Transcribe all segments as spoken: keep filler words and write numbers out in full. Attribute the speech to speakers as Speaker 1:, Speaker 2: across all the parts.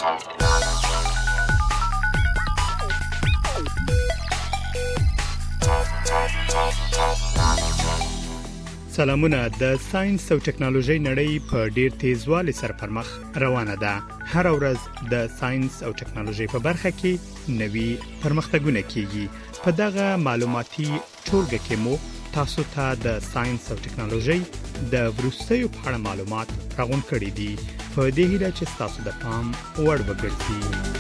Speaker 1: سلامونه. د ساينس او ټکنالوژي نړۍ په ډیر تیزوالي سره پرمخ روانه ده. هر ورځ د ساينس او ټکنالوژي په برخه کې نوي پرمختګونه کیږي. په دغه معلوماتي ټولګه کې مو تاسو ته د ساينس او ټکنالوژي د وروستیو په اړه معلومات راغونډ کړي دي. په دې هیله چې تاسو د پام وړ وګرځي.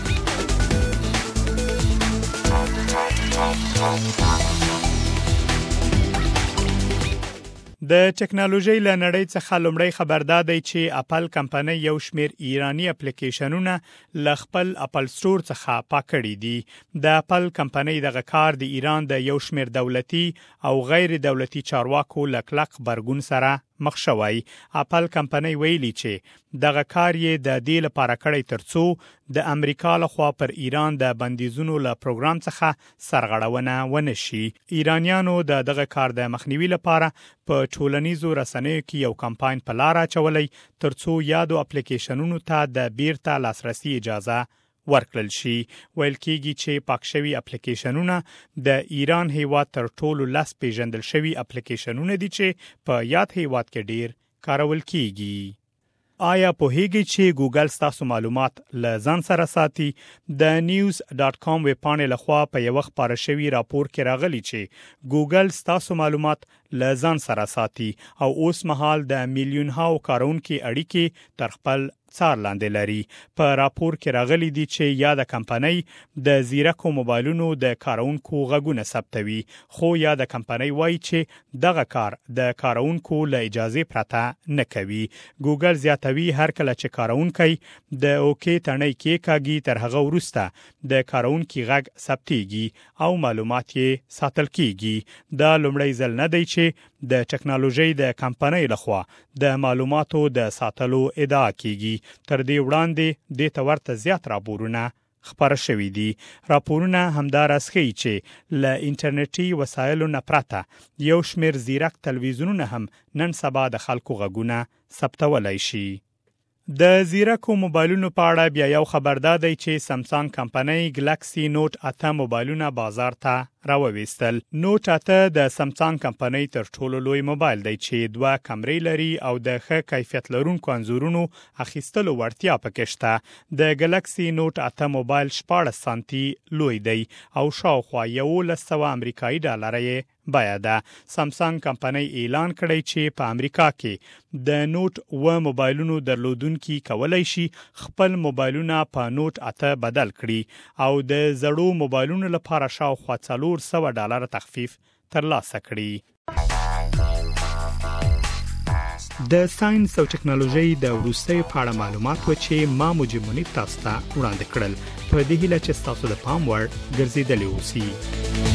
Speaker 1: د ټکنالوژي له نړۍ څخه لومړی خبردار دی چې اپل کمپنۍ یو شمیر ایرانی اپلیکیشنونه ل خپل اپل سٹور څخه پاک کړي دي. د اپل کمپنۍ دغه کار د ایران د یو شمیر دولتي او غیر دولتي چارواکو له کلک برګون سره مخ شوی. اپل کمپنۍ ویلي چې دغه کار یې د دې لپاره کړی ترڅو د امریکا لخوا پر ایران د بندیزونو له پروګرام څخه سرغړونه ونشي. ایرانیانو د دغه کار د مخنیوي لپاره په ټولنیزو رسنیو کې یو کمپاین په لار اچولې ترڅو یادو اپلیکیشنونو ته د بیرته لاسرسي اجازه ورکړل شي. ویل کېږي چې پاک شوی اپلیکیشنونه د ایران هیواد تر ټولو لس پیژندل شوی اپلیکیشنونه دي چې په یاد هیواد کې ډیر کارول کیږي. آیا په هیګي چې ګوګل ستاسو معلومات له ځان سره ساتي؟ د نیوز ډاټ کام ویب پاڼې لخوا په یو خبره شوی راپور کې راغلی چې ګوګل ستاسو معلومات له ځان سره ساتي او اوس مهال د میلیون هاو کارونکو اړیکې تر خپل څار لاندې لري. په راپور کې راغلي دي چې یاده کمپنۍ د زیرکو موبایلونو د کارونکو غږونه ثبتوي، خو یاده کمپنۍ وایي چې دغه کار د کارونکو له اجازه پرته نه کوي. ګوګل زیاتوي هر کله چې کارونکي د اوکی تڼۍ کې کاږي تر هغه وروسته د کارونکو غږ ثبتيږي او معلومات یې ساتل کیږي. دا لومړی ځل نه دی چې د ټکنالوژي د کمپنۍ لخوا د معلوماتو د ساتلو ادعا کیږي. تر دې وړاندې د تورته زیات راپورونه خبر شوي دي. راپورونه همدارس ښیي چې له انټرنیټي وسایلو نه پرته یو شمیر زیرک تلویزیونونه هم نن سبا د خلکو غږونه ثبتولای شي. د زیرکو موبایلونو په اړه بیا یو خبردار دی چې سامسونګ کمپنۍ ګلکسي نوٹ اته موبایلونه بازار ته راوويستل. نوٹ اته د سامسونګ کمپنۍ تر ټولو لوی موبایل دی چې دوه کمرې لري او د ښه کیفیت لرونکو انځورونو اخیستلو وړتیا پکې شته. د ګلکسي نوٹ اته موبایل شپاړس سانتي لوی دی او شاوخوا یولس سوه امریکایي ډالر یې بیه ده. سامسونګ کمپنۍ اعلان کړی چې په امریکا کې د نوٹ و موبایلونو درلودونکي کولای شي خپل موبایلونه په نوٹ اته بدل کړي او د زړو موبایلونو لپاره شاوخوا څلور سوه ډالر تخفیف ترلاسه کړي. د ساينس او ټکنالوژي د وروستیو په اړه معلومات و چې ما مجمونی تاسو ته وړاندې کړل. په دې هیله چې تاسو د پام وړ ګرځیدلی اوسئ.